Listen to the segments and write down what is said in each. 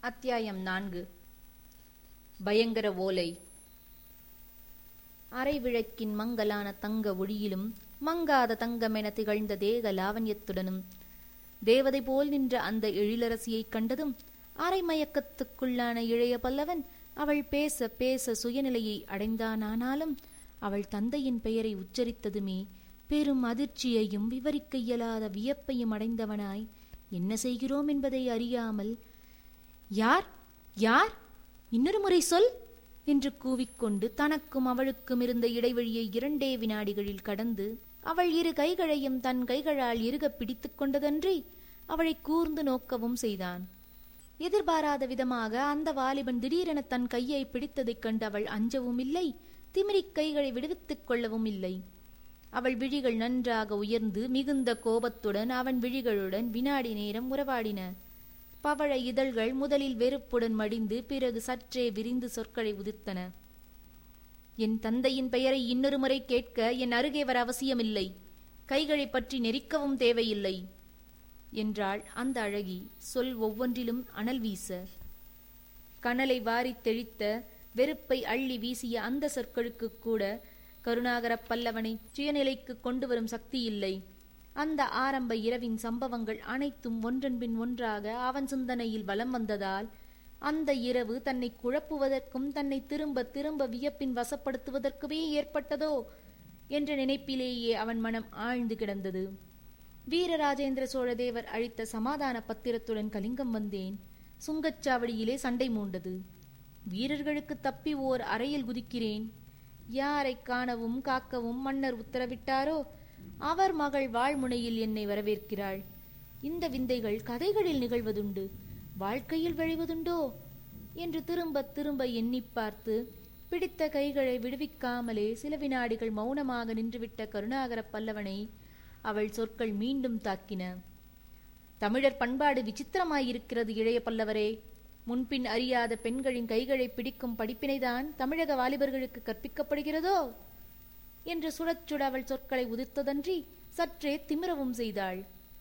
அத்தியாயம் 4. பயங்கர ஓலை. அரைவிளக்கின் மங்கலான தங்க ஒளியிலும் மங்காத தங்கமென திகழ்ந்த தேக லாவண்யத்துடனும் தேவதை போல் நின்ற அந்த எழிலரசியைக் கண்டதும் அரைமயக்கத்துக்குள்ளான இளைய பல்லவன் அவள் பேச பேச சுயநிலையை அடைந்தானானாலும் அவள் தந்தையின் பெயரை உச்சரித்ததுமே பெரும் அதிர்ச்சியையும் விவரிக்க இயலாத வியப்பையும் அடைந்தவனாய் என்ன செய்கிறோம் என்பதை அறியாமல், யார் யார், இன்னொரு முறை சொல் என்று கூவிக்கொண்டு தனக்கும் அவளுக்கும் இருந்த இடைவெளியை 2 வினாடிகளில் கடந்து அவள் இரு கைகளையும் தன் கைகளால் இறுக பிடித்து கொண்டதன்றி அவளை கூர்ந்து நோக்கவும் செய்தான். எதிர்பாராத விதமாக அந்த வாலிபன் திடீரென தன் கையை பிடித்ததைக் கண்டு அவள் அஞ்சவும் இல்லை, திமிரிக் கைகளை விடுவித்துக் கொள்ளவும் இல்லை. அவள் விழிகள் நன்றாக உயர்ந்து மிகுந்த கோபத்துடன் அவன் விழிகளுடன் வினாடி நேரம் உறவாடின. பவழ இதழ்கள் முதலில் வெறுப்புடன் மடிந்து பிறகு சற்றே விரிந்து சொற்களை உதிர்த்தன. என் தந்தையின் பெயரை இன்னொரு முறை கேட்க என் அருகே வர அவசியமில்லை, கைகளை பற்றி நெரிக்கவும் தேவையில்லை என்றாள் அந்த அழகி சொல் ஒவ்வொன்றிலும் அனல் வீச. கனலை வாரித் தெளித்த வெறுப்பை அள்ளி வீசிய அந்த சொற்களுக்கு கூட கருணாகர பல்லவனை சுயநிலைக்கு கொண்டு வரும் சக்தி இல்லை. அந்த ஆரம்ப இரவின் சம்பவங்கள் அனைத்தும் ஒன்றன் பின் ஒன்றாக அவன் சிந்தனையில் வலம் வந்ததால் அந்த இரவு தன்னை குழப்புவதற்கும் தன்னை திரும்ப திரும்ப வியப்பின் வசப்படுத்துவதற்குமே ஏற்பட்டதோ என்ற நினைப்பிலேயே அவன் மனம் ஆழ்ந்து கிடந்தது. வீரராஜேந்திர சோழ தேவர் அளித்த சமாதான பத்திரத்துடன் கலிங்கம் வந்தேன். சுங்கச்சாவடியிலே சண்டை மூண்டது. வீரர்களுக்கு தப்பி ஓர் அறையில் குதிக்கிறேன். யாரை காணவும் காக்கவும் மன்னர் உத்தரவிட்டாரோ அவர் மகள் வாழ்முனையில் என்னை வரவேற்கிறாள். இந்த விந்தைகள் கதைகளில் நிகழ்வதுண்டு, வாழ்க்கையில் விளைவதுண்டோ என்று திரும்ப திரும்ப எண்ணி பார்த்து பிடித்த கைகளை விடுவிக்காமலே சில வினாடிகள் மௌனமாக நின்றுவிட்ட கருணாகர பல்லவனை அவள் சொற்கள் மீண்டும் தாக்கின. தமிழர் பண்பாடு விசித்திரமாயிருக்கிறது இளைய பல்லவரே. முன்பின் அறியாத பெண்களின் கைகளை பிடிக்கும் படிப்பினைதான் தமிழக வாலிபர்களுக்கு கற்பிக்கப்படுகிறதோ என்று சுடச்சுட அவள் சொற்களை உதிர்த்ததன்றி சற்றே திமிரவும் செய்தாள்.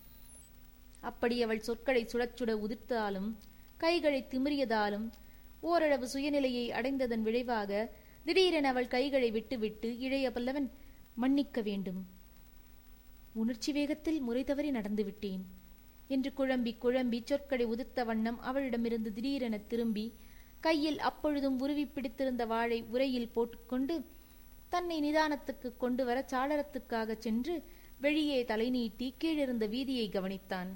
அப்படி அவள் சொற்களை சுடச்சுட உதிர்த்தாலும் கைகளை திமிரியதாலும் ஓரளவு சுயநிலையை அடைந்ததன் விளைவாக திடீரென அவள் கைகளை விட்டுவிட்டு இளைய பல்லவன், மன்னிக்க வேண்டும், உணர்ச்சி வேகத்தில் முறை தவறி நடந்துவிட்டேன் என்று குழம்பி குழம்பி சொற்களை உதிர்த்த வண்ணம் அவளிடமிருந்து திடீரென திரும்பி கையில் அப்பொழுதும் உருவி பிடித்திருந்த வாளை உரையில் போட்டுக்கொண்டு தன்னை நிதானத்துக்கு கொண்டு வர சாளரத்துக்காக சென்று வெளியே தலை நீட்டி கீழிருந்த வீதியை கவனித்தான்.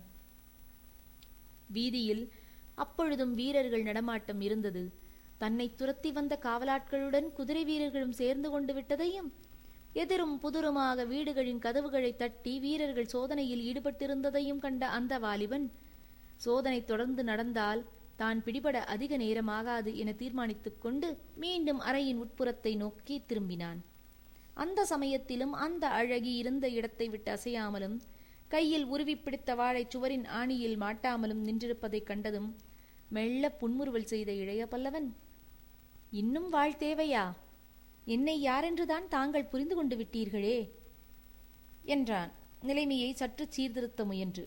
வீதியில் அப்பொழுதும் வீரர்கள் நடமாட்டம் இருந்தது. தன்னை துரத்தி வந்த காவலாட்களுடன் குதிரை வீரர்களும் சேர்ந்து கொண்டு விட்டதையும் எதிரும் புதிருமாக வீடுகளின் கதவுகளை தட்டி வீரர்கள் சோதனையில் ஈடுபட்டிருந்ததையும் கண்ட அந்த வாலிபன் சோதனை தொடர்ந்து நடந்தால் தான் பிடிபட அதிக நேரமாகாது என தீர்மானித்துக் கொண்டு மீண்டும் அறையின் உட்புறத்தை நோக்கி திரும்பினான். அந்த சமயத்திலும் அந்த அழகி இருந்த இடத்தை விட்டு அசையாமலும் கையில் உருவி பிடித்த வாளை சுவரின் ஆணியில் மாட்டாமலும் நின்றிருப்பதைக் கண்டதும் மெல்ல புன்முறுவல் செய்த இளைய பல்லவன், இன்னும் வாழ் தேவையா? என்னை யாரென்றுதான் தாங்கள் புரிந்து கொண்டு விட்டீர்களே என்றான் நிலைமையை சற்று சீர்திருத்த முயன்று.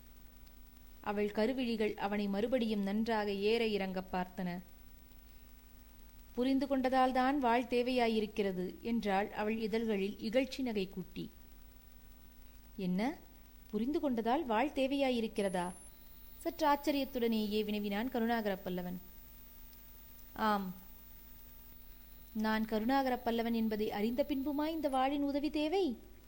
அவள் கருவிழிகள் அவனை மறுபடியும் நன்றாக ஏற இறங்க பார்த்தன. புரிந்து கொண்டதால்தான் வாழ் தேவையாயிருக்கிறது என்றாள் அவள் இதழ்களில் இகழ்ச்சி நகை கூட்டி. என்ன, புரிந்து கொண்டதால் வாழ் தேவையாயிருக்கிறதா? சற்று ஆச்சரியத்துடனேயே வினவினான் கருணாகர பல்லவன். ஆம், நான் கருணாகர பல்லவன் என்பதை அறிந்த பின்புமா இந்த வாளின் உதவி தேவை?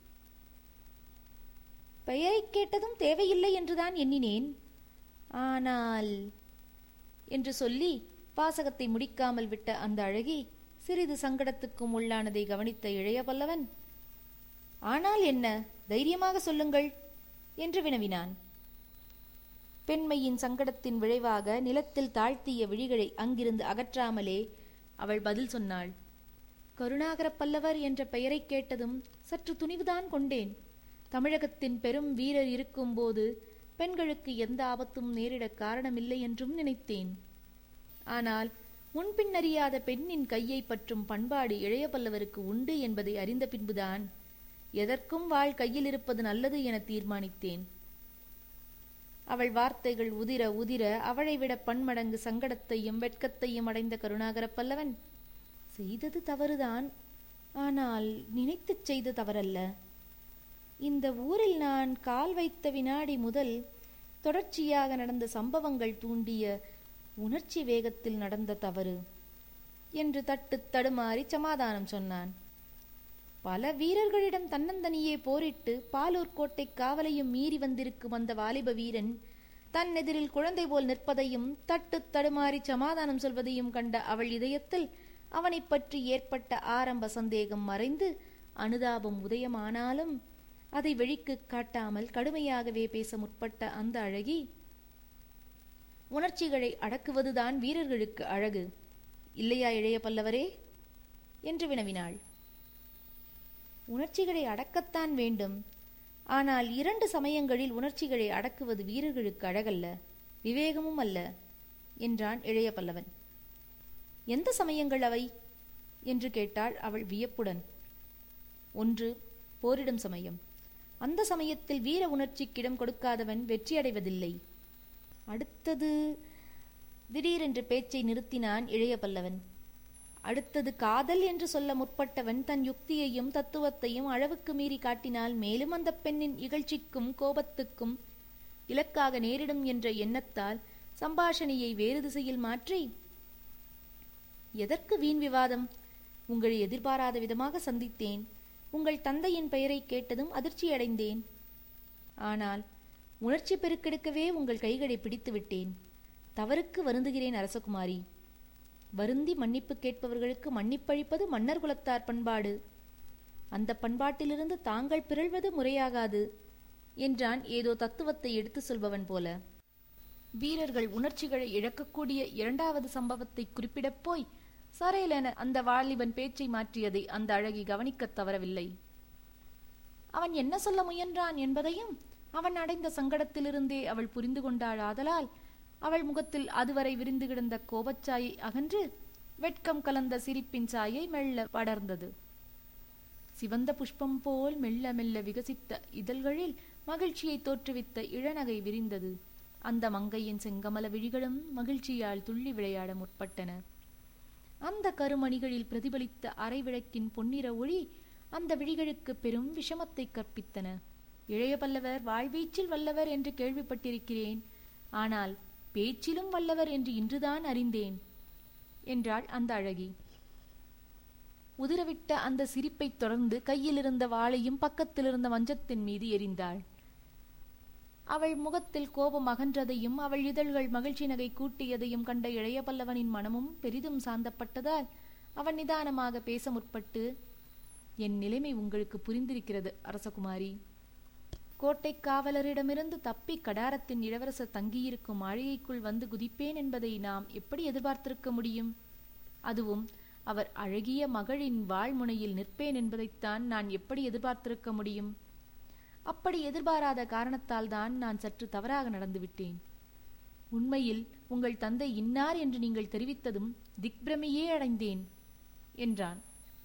பெயரை கேட்டதும் தேவையில்லை என்றுதான் எண்ணினேன். ஆனால் என்று சொல்லி வாசகத்தை முடிக்காமல் விட்ட அந்த அழகி சிறிது சங்கடத்துக்கும் உள்ளானதை கவனித்த இளைய பல்லவன், ஆனால் என்ன, தைரியமாக சொல்லுங்கள் என்று வினவினான். பெண்மையின் சங்கடத்தின் விளைவாக நிலத்தில் தாழ்த்திய விழிகளை அங்கிருந்து அகற்றாமலே அவள் பதில் சொன்னாள். கருணாகர பல்லவர் என்ற பெயரை கேட்டதும் சற்று துணிவுதான் கொண்டேன். தமிழகத்தின் பெரும் வீரர் இருக்கும்போது பெண்களுக்கு எந்த ஆபத்தும் நேரிட காரணமில்லை என்றும் நினைத்தேன். ஆனால் முன்பின்னறியாத பெண்ணின் கையை பற்றும் பண்பாடு இளைய பல்லவருக்கு உண்டு என்பதை அறிந்த பின்புதான் எதற்கும் வாள் கையில் இருப்பது நல்லது என தீர்மானித்தேன். அவள் வார்த்தைகள் உதிர உதிர அவளை விட பன்மடங்கு சங்கடத்தையும் வெட்கத்தையும் அடைந்த கருணாகர பல்லவன், செய்தது தவறுதான், ஆனால் நினைத்துச் செய்த தவறல்ல. இந்த ஊரில் நான் கால் வைத்த வினாடி முதல் தொடர்ச்சியாக நடந்த சம்பவங்கள் தூண்டிய உணர்ச்சி வேகத்தில் நடந்த தவறு என்று தட்டு தடுமாறி சமாதானம் சொன்னான். பல வீரர்களிடம் தன்னந்தனியே போரிட்டு பாலூர் கோட்டை காவலையும் மீறி வந்திருக்கும் அந்த வாலிப வீரன் தன் எதிரில் குழந்தை போல் நிற்பதையும் தட்டு தடுமாறி சமாதானம் சொல்வதையும் கண்ட அவள் இதயத்தில் அவனை பற்றி ஏற்பட்ட ஆரம்ப சந்தேகம் மறைந்து அனுதாபம் உதயமானாலும் அதை வெளிக்கு காட்டாமல் கடுமையாகவே பேச முற்பட்ட அந்த அழகி, உணர்ச்சிகளை அடக்குவதுதான் வீரர்களுக்கு அழகு, இல்லையா இளைய பல்லவரே என்று வினவினாள். உணர்ச்சிகளை அடக்கத்தான் வேண்டும், ஆனால் 2 சமயங்களில் உணர்ச்சிகளை அடக்குவது வீரர்களுக்கு அழகல்ல, விவேகமும் அல்ல என்றான் இளைய பல்லவன். எந்த சமயங்கள் அவை என்று கேட்டாள் அவள் வியப்புடன். 1 போரிடும் சமயம். அந்த சமயத்தில் வீர உணர்ச்சிக்கிடம் கொடுக்காதவன் வெற்றியடைவதில்லை. அடுத்தது, திடீரென்று பேச்சை நிறுத்தினான் இளைய பல்லவன். அடுத்தது காதல் என்று சொல்ல முற்பட்டவன் தன் யுக்தியையும் தத்துவத்தையும் அளவுக்கு மீறி காட்டினால் மேலும் அந்த பெண்ணின் இகழ்ச்சிக்கும் கோபத்துக்கும் இலக்காக நேரிடும் என்ற எண்ணத்தால் சம்பாஷணையை வேறு திசையில் மாற்றி, எதற்கு வீண் விவாதம்? உங்களை எதிர்பாராத விதமாக சந்தித்தேன். உங்கள் தந்தையின் பெயரை கேட்டதும் அதிர்ச்சியடைந்தேன். ஆனால் உணர்ச்சி பெருக்கெடுக்கவே உங்கள் கைகளை பிடித்து விட்டேன். தவறுக்கு வருந்துகிறேன் அரசகுமாரி. வருந்தி மன்னிப்பு கேட்பவர்களுக்கு மன்னிப்பளிப்பது மன்னர் குலத்தார் பண்பாடு. அந்த பண்பாட்டிலிருந்து தாங்கள் பிறழ்வது முறையாகாது என்றான் ஏதோ தத்துவத்தை எடுத்து சொல்பவன் போல. வீரர்கள் உணர்ச்சிகளை இழக்கக்கூடிய 2வது சம்பவத்தை குறிப்பிடப் போய் சரையலென அந்த வாலிபன் பேச்சை மாற்றியதை அந்த அழகி கவனிக்கத் தவறவில்லை. அவன் என்ன சொல்ல முயன்றான் என்பதையும் அவன் அடைந்த சங்கடத்திலிருந்தே அவள் புரிந்து கொண்டாள். ஆதலால் அவள் முகத்தில் அதுவரை விரிந்து கிடந்த கோபச்சாயை அகன்று வெட்கம் கலந்த சிரிப்பின் சாயை மெல்ல படர்ந்தது. சிவந்த புஷ்பம் போல் மெல்ல மெல்ல விகசித்த இதழ்களில் மகிழ்ச்சியை தோற்றுவித்த இளநகை விரிந்தது. அந்த மங்கையின் செங்கமல விழிகளும் மகிழ்ச்சியால் துள்ளி விளையாட முற்பட்டன. அந்த கருமணிகளில் பிரதிபலித்த அரை விளக்கின் பொன்னிற ஒளி அந்த விழிகளுக்கு பெரும் விஷமத்தை கற்பித்தன. இளைய பல்லவர் வாழ்வீச்சில் வல்லவர் என்று கேள்விப்பட்டிருக்கிறேன், ஆனால் பேச்சிலும் வல்லவர் என்று இன்றுதான் அறிந்தேன் என்றாள் அந்த அழகி. உதிரவிட்ட அந்த சிரிப்பை தொடர்ந்து கையிலிருந்த வாளையும் பக்கத்திலிருந்த மஞ்சத்தின் மீது எறிந்தாள். அவள் முகத்தில் கோபம் அகன்றதையும் அவள் இதழ்கள் மகிழ்ச்சி நகை கூட்டியதையும் கண்ட இளைய பல்லவனின் மனமும் பெரிதும் சாந்தப்பட்டதால் அவன் நிதானமாக பேச முற்பட்டு, என் நிலைமை உங்களுக்கு புரிந்திருக்கிறது அரசகுமாரி. கோட்டை காவலரிடமிருந்து தப்பி கடாரத்தின் இளவரசர் தங்கியிருக்கும் மாளிகைக்குள் வந்து குதிப்பேன் என்பதை நாம் எப்படி எதிர்பார்த்திருக்க முடியும்? அதுவும் அவர் அழகிய மகளின் வாழ்முனையில் நிற்பேன் என்பதைத்தான் நான் எப்படி எதிர்பார்த்திருக்க முடியும்? அப்படி எதிர்பாராத காரணத்தால் தான் நான் சற்று தவறாக நடந்துவிட்டேன். உண்மையில் உங்கள் தந்தை இன்னார் என்று நீங்கள் தெரிவித்ததும் திக்பிரமையே அடைந்தேன் என்றான்.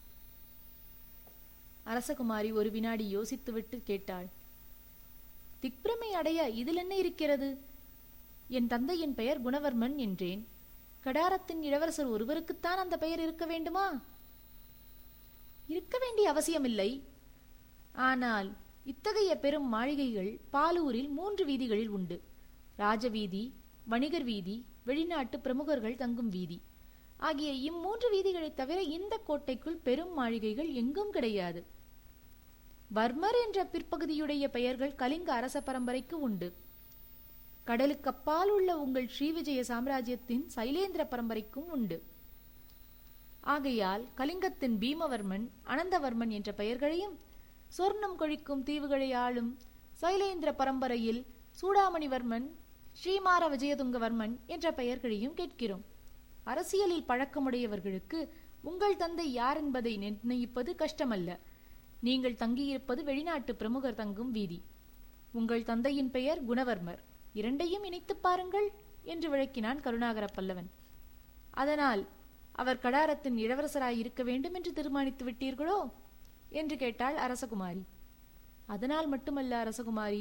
அரசகுமாரி ஒரு வினாடி யோசித்துவிட்டு கேட்டாள். திக்பிரமை அடைய இதில் என்ன இருக்கிறது? என் தந்தையின் பெயர் குணவர்மன் என்றேன். கடாரத்தின் இளவரசர் ஒருவருக்குத்தான் அந்த பெயர் இருக்க வேண்டுமா? இருக்க வேண்டிய அவசியமில்லை. ஆனால் இத்தகைய பெரும் மாளிகைகள் பாலூரில் 3 வீதிகளில் உண்டு. ராஜவீதி, வணிகர் வீதி, வெளிநாட்டு பிரமுகர்கள் தங்கும் வீதி ஆகிய 3 வீதிகளை தவிர இந்த கோட்டைக்குள் பெரும் மாளிகைகள் எங்கும் கிடையாது. வர்மர் என்ற பிற்பகுதியுடைய பெயர்கள் கலிங்க அரச பரம்பரைக்கு உண்டு. கடலுக்கப்பால் உள்ள உங்கள் ஸ்ரீவிஜய சாம்ராஜ்யத்தின் சைலேந்திர பரம்பரைக்கும் உண்டு. ஆகையால் கலிங்கத்தின் பீமவர்மன், அனந்தவர்மன் என்ற பெயர்களையும், சொர்ணம் கொழிக்கும் தீவுகளை ஆளும் சைலேந்திர பரம்பரையில் சூடாமணிவர்மன், ஸ்ரீமார விஜயதுங்கவர்மன் என்ற பெயர்களையும் கேட்கிறோம். அரசியலில் பழக்கமுடையவர்களுக்கு உங்கள் தந்தை யார் என்பதை நிர்ணயிப்பது கஷ்டமல்ல. நீங்கள் தங்கியிருப்பது வெளிநாட்டு பிரமுகர் தங்கும் வீதி. உங்கள் தந்தையின் பெயர் குணவர்மர். 2ஐயும் இணைத்துப் பாருங்கள் என்று விளக்கினான் கருணாகர பல்லவன். அதனால் அவர் கடாரத்தின் இளவரசராயிருக்க வேண்டும் என்று தீர்மானித்து விட்டீர்களோ என்று கேட்டாள் அரசகுமாரி. அதனால் மட்டுமல்ல அரசகுமாரி,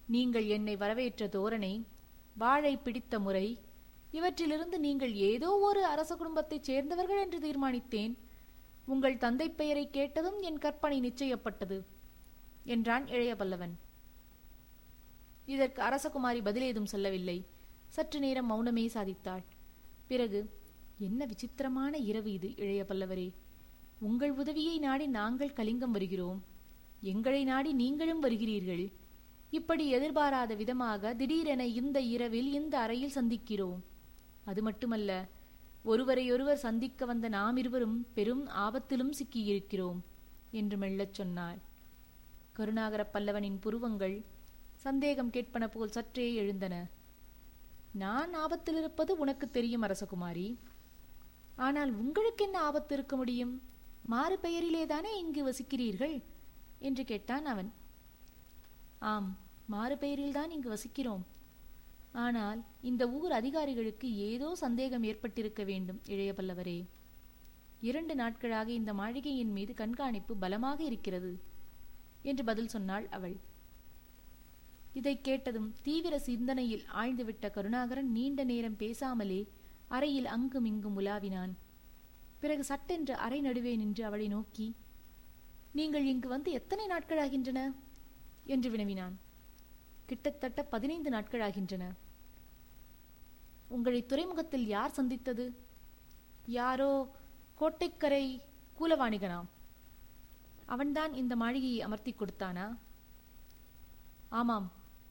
நீங்கள் என்னை வரவேற்ற தோரணை, வாழை பிடித்த முறை, இவற்றிலிருந்து நீங்கள் ஏதோ ஒரு அரச குடும்பத்தைச் சேர்ந்தவர்கள் என்று தீர்மானித்தேன். உங்கள் தந்தை பெயரை கேட்டதும் என் கற்பனை நிச்சயப்பட்டது என்றான் இளைய பல்லவன். இதற்கு அரசகுமாரி பதிலேதும் சொல்லவில்லை. சற்று நேரம் மௌனமே சாதித்தாள். பிறகு, என்ன விசித்திரமான இரவு இது இளைய பல்லவரே! உங்கள் உதவியை நாடி நாங்கள் கலிங்கம் வருகிறோம், எங்களை நாடி நீங்களும் வருகிறீர்கள். இப்படி எதிர்பாராத விதமாக திடீரென இந்த இரவில் இந்த அறையில் சந்திக்கிறோம். அது மட்டுமல்ல, ஒருவரையொருவர் சந்திக்க வந்த நாம் இருவரும் பெரும் ஆபத்திலும் சிக்கியிருக்கிறோம் என்று மெல்லச் சொன்னாள். கருணாகர பல்லவனின் புருவங்கள் சந்தேகம் கேட்பன போல் சற்றே எழுந்தன. நான் ஆபத்தில் இருப்பது உனக்கு தெரியும் அரசகுமாரி. ஆனால் உங்களுக்கு என்ன ஆபத்து இருக்க முடியும்? மாறு பெயரிலேதானே இங்கு வசிக்கிறீர்கள் என்று கேட்டான் அவன். ஆம், மாறு பெயரில்தான் இங்கு வசிக்கிறோம். ஆனால் இந்த ஊர் அதிகாரிகளுக்கு ஏதோ சந்தேகம் ஏற்பட்டிருக்க வேண்டும் இளைய பல்லவரே. 2 நாட்களாக இந்த மாளிகையின் மீது கண்காணிப்பு பலமாக இருக்கிறது என்று பதில் சொன்னாள் அவள். இதை கேட்டதும் தீவிர சிந்தனையில் ஆழ்ந்துவிட்ட கருணாகரன் நீண்ட நேரம் பேசாமலே அறையில் அங்கும் இங்கும் உலாவினான். பிறகு சட்டென்று அறை நடுவே நின்று அவளை நோக்கி, நீங்கள் இங்கு வந்து எத்தனை நாட்களாகின்றன என்று வினவினான். கிட்டத்தட்ட 15 நாட்களாகின்றன. உங்களை துறைமுகத்தில் யார் சந்தித்தது? யாரோ கோட்டைக்கரை கூலவாணிகனாம். அவன்தான் இந்த மாளிகையை அமர்த்தி கொடுத்தானா? ஆமாம்.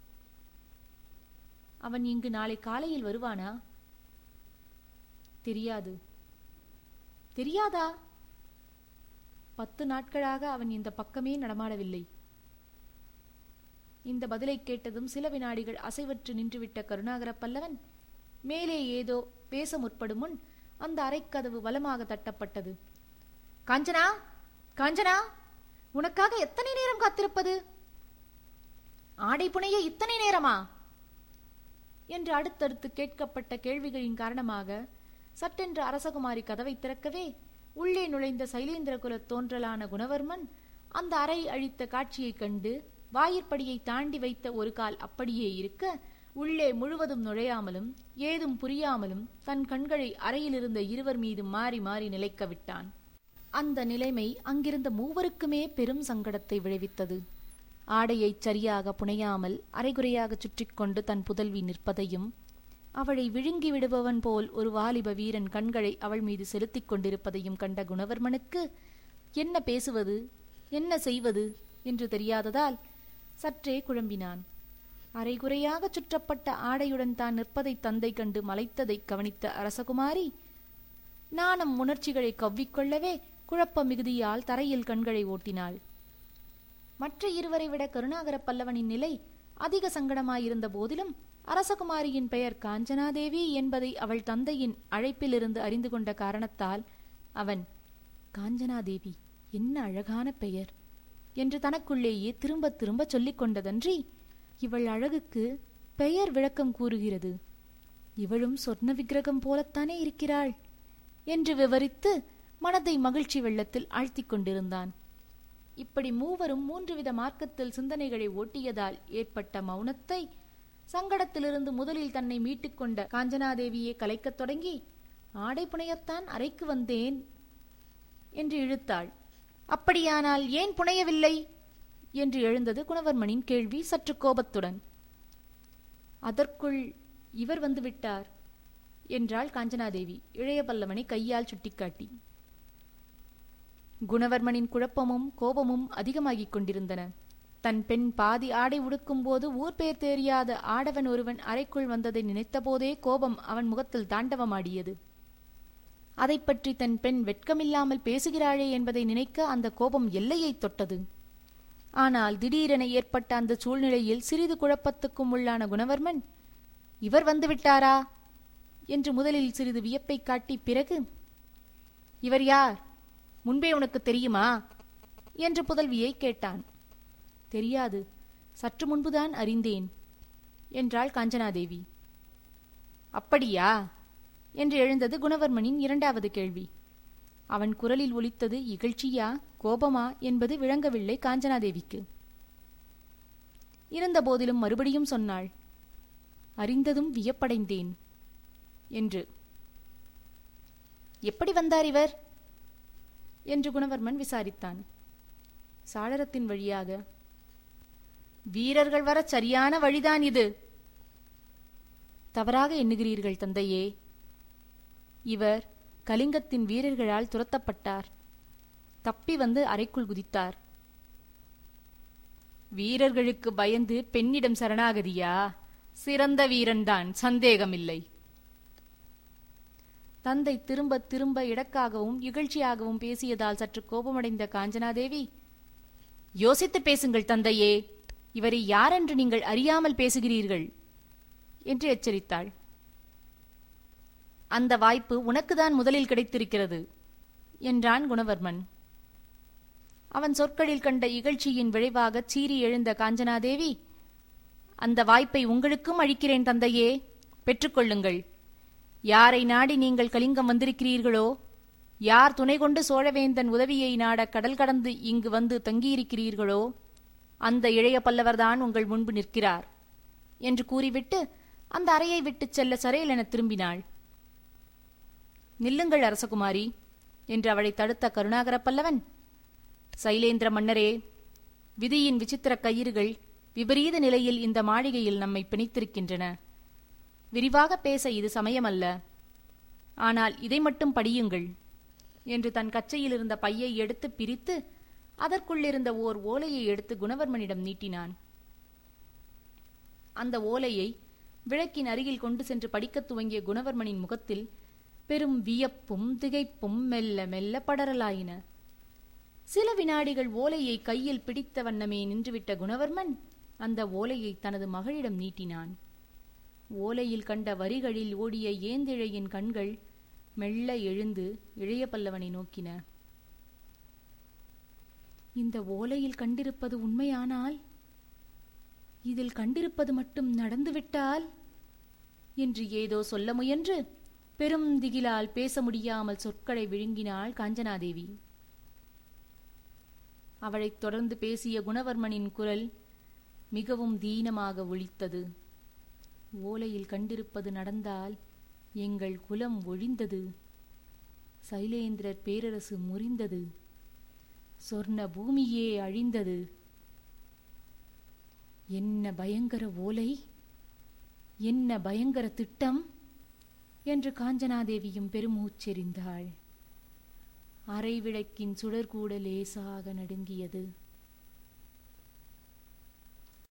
அவன் இங்கு நாளை காலையில் வருவானா? தெரியாது. தெரியாதா? 10 நாட்களாக அவன் இந்த பக்கமே நடமாடவில்லை. இந்த பதிலை கேட்டதும் சில வினாடிகள் அசைவற்று நின்றுவிட்ட கருணாகர பல்லவன் மேலே ஏதோ பேச முற்படும் முன் அந்த அறைக்கதவு வலமாக தட்டப்பட்டது. காஞ்சனா, காஞ்சனா, உனக்காக எத்தனை நேரம் காத்திருப்பது? ஆடை புனைய இத்தனை நேரமா என்று அடுத்தடுத்து கேட்கப்பட்ட கேள்விகளின் காரணமாக சட்டென்று அரசகுமாரி கதவை திறக்கவே உள்ளே நுழைந்த சைலேந்திர குல தோன்றலான குணவர்மன் அந்த அறை அழித்த காட்சியைக் கண்டு வாயிற்படியை தாண்டி வைத்த ஒரு கால் அப்படியே இருக்க, உள்ளே முழுவதும் நுழையாமலும் ஏதும் புரியாமலும் தன் கண்களை அறையிலிருந்த இருவர் மீது மாறி மாறி நிலைக்க விட்டான். அந்த நிலைமை அங்கிருந்த மூவருக்குமே பெரும் சங்கடத்தை விளைவித்தது. ஆடையைச் சரியாக புனையாமல் அரைகுறையாக சுற்றி கொண்டு தன் புதல்வி நிற்பதையும், அவளை விழுங்கி விடுபவன் போல் ஒரு வாலிப வீரன் கண்களை அவள் மீது செலுத்திக் கொண்டிருப்பதையும் கண்ட குணவர்மனுக்கு என்ன பேசுவது, என்ன செய்வது என்று தெரியாததால் சற்றே குழம்பினான். அரைகுறையாக சுற்றப்பட்ட ஆடையுடன் தான் நிற்பதை தந்தை கண்டு மலைத்ததை கவனித்த அரசகுமாரி நாணம் உணர்ச்சிகளை கவ்விக்கொள்ளவே குழப்ப மிகுதியால் தரையில் கண்களை ஓட்டினாள். மற்ற இருவரை விட கருணாகர பல்லவனின் நிலை அதிக சங்கடமாயிருந்த போதிலும் அரசகுமாரியின் பெயர் காஞ்சனாதேவி என்பதை அவள் தந்தையின் அழைப்பிலிருந்து அறிந்து கொண்ட காரணத்தால் அவன், காஞ்சனாதேவி, என்ன அழகான பெயர் என்று தனக்குள்ளேயே திரும்ப திரும்ப சொல்லிக் கொண்டதன்றி, இவள் அழகுக்கு பெயர் விளக்கம் கூறுகிறது, இவளும் சொர்ண விக்கிரகம் போலத்தானே இருக்கிறாள் என்று விவரித்து மனதை மகிழ்ச்சி வெள்ளத்தில் ஆழ்த்திக் கொண்டிருந்தான். இப்படி மூவரும் 3 வித மார்க்கத்தில் சிந்தனைகளை ஓட்டியதால் ஏற்பட்ட மௌனத்தை சங்கடத்திலிருந்து முதலில் தன்னை மீட்டுக் கொண்ட காஞ்சனாதேவியே கலைக்கத் தொடங்கி, ஆடை புனையத்தான் அறைக்கு வந்தேன் என்று இழுத்தாள். அப்படியானால் ஏன் புனையவில்லை என்று எழுந்தது குணவர்மனின் கேள்வி சற்று கோபத்துடன். அதற்குள் இவர் வந்துவிட்டார் என்றாள் காஞ்சனாதேவி இளைய பல்லவனை கையால் சுட்டிக்காட்டி. குணவர்மனின் குழப்பமும் கோபமும் அதிகமாகிக் கொண்டிருந்தன. தன் பெண் பாதி ஆடை உடுக்கும் போது ஊர் பேர் தெரியாத ஆடவன் ஒருவன் அறைக்குள் வந்ததை நினைத்த போதே கோபம் அவன் முகத்தில் தாண்டவமாடியது. அதை பற்றி தன் பெண் வெட்கமில்லாமல் பேசுகிறாளே என்பதை நினைக்க அந்த கோபம் எல்லையை தொட்டது. ஆனால் திடீரென ஏற்பட்ட அந்த சூழ்நிலையில் சிறிது குழப்பத்துக்கும் உள்ளான குணவர்மன், இவர் வந்துவிட்டாரா என்று முதலில் சிறிது வியப்பை காட்டி பிறகு, இவர் யார், முன்பே உனக்கு தெரியுமா என்று புதல்வியை கேட்டான். தெரியாது, சற்று முன்புதான் அறிந்தேன் என்றாள் காஞ்சனாதேவி. அப்படியா என்று எழுந்தது குணவர்மனின் 2வது கேள்வி. அவன் குரலில் ஒலித்தது இகழ்ச்சியா கோபமா என்பது விளங்கவில்லை காஞ்சனாதேவிக்கு. இருந்தபோதிலும் மறுபடியும் சொன்னாள். அறிந்ததும் வியப்படைந்தேன் என்று. எப்படி வந்தார் இவர் என்று குணவர்மன் விசாரித்தான். சாளரத்தின் வழியாக. வீரர்கள் வர சரியான வழிதான் இது. தவறாக எண்ணுகிறீர்கள் தந்தையே. இவர் கலிங்கத்தின் வீரர்களால் துரத்தப்பட்டார். தப்பி வந்து அறைக்குள் குதித்தார். வீரர்களுக்கு பயந்து பெண்ணிடம் சரணாகதியா? சிறந்த வீரன்தான், சந்தேகமில்லை. தந்தை திரும்ப திரும்ப இடக்காகவும் இகழ்ச்சியாகவும் பேசியதால் சற்று கோபமடைந்த காஞ்சனாதேவி, யோசித்து பேசுங்கள் தந்தையே, இவரை யாரென்று நீங்கள் அறியாமல் பேசுகிறீர்கள் என்று எச்சரித்தாள். அந்த வாய்ப்பு உனக்குதான் முதலில் கிடைத்திருக்கிறது என்றான் குணவர்மன். அவன் சொற்களில் கண்ட இகழ்ச்சியின் விளைவாக சீறி எழுந்த காஞ்சனாதேவி, அந்த வாய்ப்பை உங்களுக்கும் அளிக்கிறேன் தந்தையே, பெற்றுக்கொள்ளுங்கள். யாரை நாடி நீங்கள் கலிங்கம் வந்திருக்கிறீர்களோ, யார் துணை கொண்டு சோழவேந்தன் உதவியை நாட கடல் கடந்து இங்கு வந்து தங்கியிருக்கிறீர்களோ, அந்த இளைய பல்லவர்தான் உங்கள் முன்பு நிற்கிறார் என்று கூறிவிட்டு அந்த அறையை விட்டுச் செல்ல சரையல் என திரும்பினாள். நில்லுங்கள் அரசகுமாரி என்று அவளை தடுத்த கருணாகர பல்லவன், சைலேந்திர மன்னரே, விதியின் விசித்திர கயிறுகள் விபரீத நிலையில் இந்த மாளிகையில் நம்மை பிணைத்திருக்கின்றன. விரிவாக பேச இது சமயமல்ல. ஆனால் இதை மட்டும் படியுங்கள் என்று தன் கச்சையில் இருந்த பையை எடுத்து பிரித்து அதற்குள்ளிருந்த ஓர் ஓலையை எடுத்து குணவர்மனிடம் நீட்டினான். அந்த ஓலையை விளக்கின் அருகில் கொண்டு சென்று படிக்கத் துவங்கிய குணவர்மனின் முகத்தில் பெரும் வியப்பும் திகைப்பும் மெல்ல மெல்ல படரலாயின. சில வினாடிகள் ஓலையை கையில் பிடித்த வண்ணமே நின்றுவிட்ட குணவர்மன் அந்த ஓலையை தனது மகளிடம் நீட்டினான். ஓலையில் கண்ட வரிகளில் ஓடிய ஏந்திழையின் கண்கள் மெல்ல எழுந்து இளைய பல்லவனை நோக்கின. இந்த ஓலையில் கண்டிருப்பது உண்மையானால், இதில் கண்டிருப்பது மட்டும் நடந்துவிட்டால் என்று ஏதோ சொல்ல முயன்று பெரும் திகிலால் பேச முடியாமல் சொற்களை விழுங்கினாள் காஞ்சனாதேவி. அவளைத் தொடர்ந்து பேசிய குணவர்மனின் குரல் மிகவும் தீனமாக ஒலித்தது. ஓலையில் கண்டிருப்பது நடந்தால் எங்கள் குலம் ஒழிந்தது, சைலேந்திரர் பேரரசு முறிந்தது, சொர்ண பூமியே அழிந்தது. என்ன பயங்கர ஓலை, என்ன பயங்கர திட்டம் என்று காஞ்சனாதேவியும் பெருமூச்செறிந்தாள். அரை விளக்கின் சுடர் கூட லேசாக நடுங்கியது.